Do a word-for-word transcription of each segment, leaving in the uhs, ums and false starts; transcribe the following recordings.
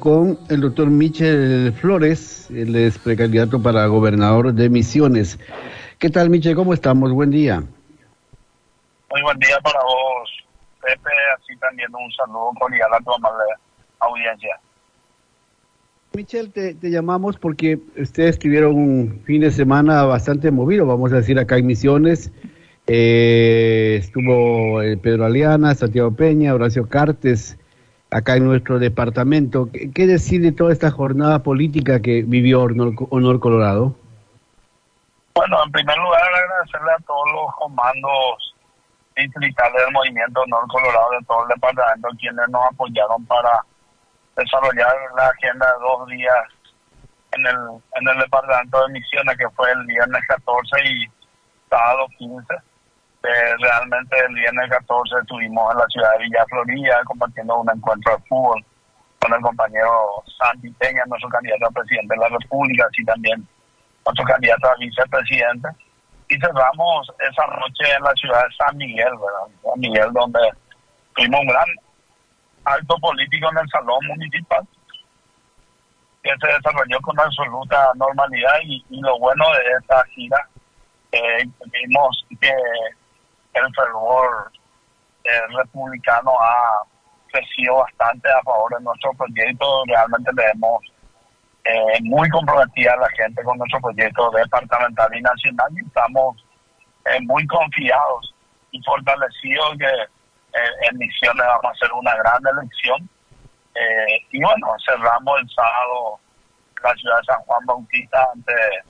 con el doctor Michel Flores, él es precandidato para gobernador de Misiones. ¿Qué tal, Michel? ¿Cómo estamos? Buen día. Muy buen día para vos, Pepe, así también un saludo cordial a tu amable audiencia. Michel, te, te llamamos porque ustedes tuvieron un fin de semana bastante movido, vamos a decir, acá en Misiones. Eh, estuvo eh, Pedro Aliana, Santiago Peña, Horacio Cartes, acá en nuestro departamento. ¿Qué, qué decir de toda esta jornada política que vivió Honor, Honor Colorado? Bueno, en primer lugar agradecerle a todos los comandos distritales del Movimiento Honor Colorado de todo el departamento, quienes nos apoyaron para desarrollar la agenda de dos días en el, en el departamento de Misiones, que fue el viernes catorce y sábado quince. Eh, realmente el viernes catorce estuvimos en la ciudad de Villa Florida compartiendo un encuentro de fútbol con el compañero Santi Peña, nuestro candidato a presidente de la República, así también nuestro candidato a vicepresidente. Y cerramos esa noche en la ciudad de San Miguel, ¿verdad? San Miguel, donde tuvimos un gran acto político en el salón municipal que se desarrolló con absoluta normalidad y, y lo bueno de esta gira, eh, vimos que el fervor eh, republicano ha crecido bastante a favor de nuestro proyecto. Realmente le hemos eh, muy comprometida a la gente con nuestro proyecto departamental y nacional, y estamos eh, muy confiados y fortalecidos que eh, en Misiones vamos a hacer una gran elección. Eh, y bueno, cerramos el sábado la ciudad de San Juan Bautista ante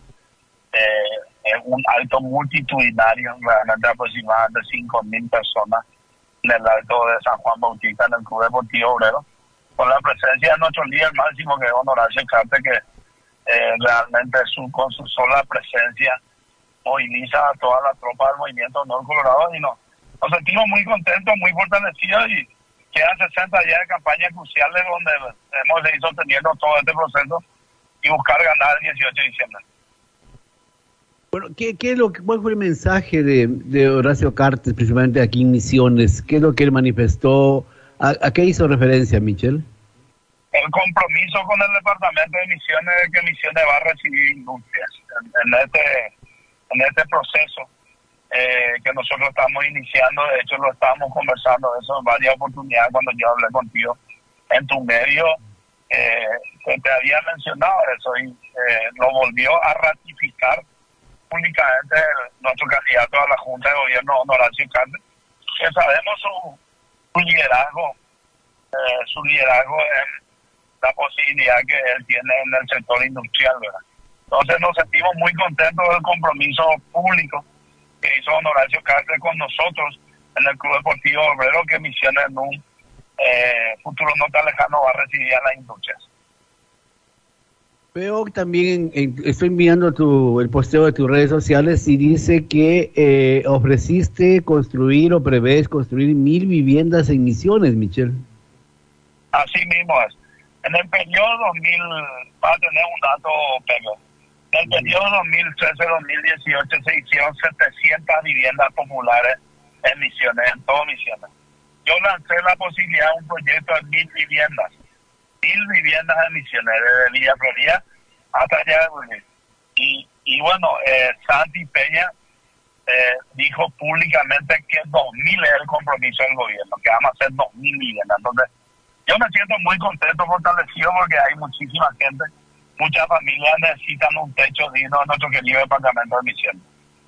eh, un alto multitudinario, realmente aproximadamente cinco mil personas en el alto de San Juan Bautista, en el Club Deportivo Obrero, con la presencia de nuestro líder máximo, que es Horacio Cartes, que eh, realmente su, con su sola presencia moviliza a toda la tropa del Movimiento Honor Colorado, y nos, nos sentimos muy contentos, muy fortalecidos, y quedan sesenta días de campaña cruciales donde hemos seguido sosteniendo todo este proceso y buscar ganar el dieciocho de diciembre. Bueno, ¿qué, qué es lo, ¿cuál fue el mensaje de, de Horacio Cartes, principalmente aquí en Misiones? ¿Qué es lo que él manifestó? ¿A, a qué hizo referencia, Michel? El compromiso con el departamento de Misiones de que Misiones va a recibir industrias en, en este en este proceso eh, que nosotros estamos iniciando. De hecho, lo estábamos conversando de eso en varias oportunidades cuando yo hablé contigo en tu medio. Eh, que te había mencionado eso y eh, lo volvió a ratificar públicamente nuestro candidato a la Junta de Gobierno, Horacio Cartes, que sabemos su, su liderazgo, eh, su liderazgo en la posibilidad que él tiene en el sector industrial, ¿verdad? Entonces nos sentimos muy contentos del compromiso público que hizo Horacio Cartes con nosotros en el Club Deportivo Obrero, que Misiones en un eh, futuro no tan lejano va a recibir a las industrias. Veo también, en, estoy mirando tu, el posteo de tus redes sociales y dice que eh, ofreciste construir o prevés construir mil viviendas en Misiones, Michel. Así mismo es. En el periodo dos mil, va a tener un dato, Pedro. En el periodo dos mil trece a dos mil dieciocho se hicieron setecientas viviendas populares en Misiones, en todo Misiones. Yo lancé la posibilidad de un proyecto de mil viviendas. Mil viviendas en Misiones, desde Villa Florida hasta allá de Burgos. Y, y bueno, eh, Santi Peña eh, dijo públicamente que dos mil es el compromiso del gobierno, que vamos a hacer dos mil viviendas. Entonces, yo me siento muy contento, fortalecido, porque hay muchísima gente, muchas familias necesitan un techo digno en nuestro querido departamento de Misiones.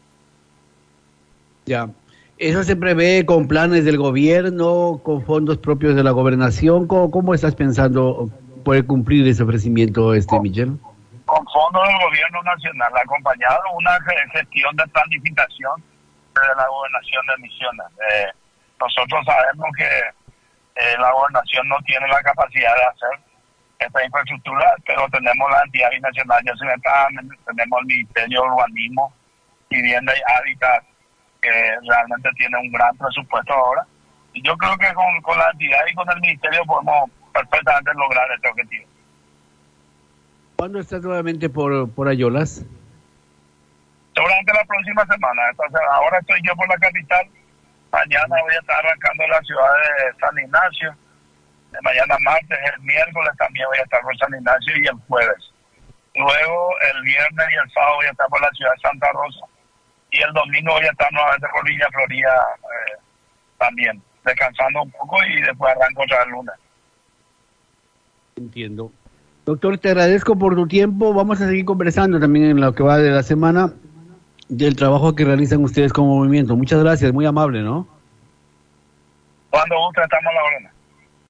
Ya. ¿Eso se prevé con planes del gobierno, con fondos propios de la gobernación? ¿Cómo, cómo estás pensando poder cumplir ese ofrecimiento, este con, Michel? Con fondos del gobierno nacional, acompañado de una gestión de planificación de la gobernación de Misiones. Eh, nosotros sabemos que eh, la gobernación no tiene la capacidad de hacer esta infraestructura, pero tenemos la entidad binacional de Ciudad, tenemos el Ministerio de Urbanismo, Vivienda y Hábitat, que realmente tiene un gran presupuesto ahora. Y yo creo que con, con la entidad y con el ministerio podemos perfectamente lograr este objetivo. ¿Cuándo estás nuevamente por, por Ayolas? Seguramente la próxima semana. Entonces, ahora estoy yo por la capital. Mañana voy a estar arrancando en la ciudad de San Ignacio. mañana martes, el miércoles también voy a estar por San Ignacio y el jueves. Luego el viernes y el sábado voy a estar por la ciudad de Santa Rosa. Y el domingo voy a estar nuevamente por Villa Florida eh, también, descansando un poco y después arranco otra vez el lunes. Entiendo. Doctor, te agradezco por tu tiempo. Vamos a seguir conversando también en lo que va de la semana del trabajo que realizan ustedes como movimiento. Muchas gracias, muy amable, ¿no? Cuando guste estamos a la orden.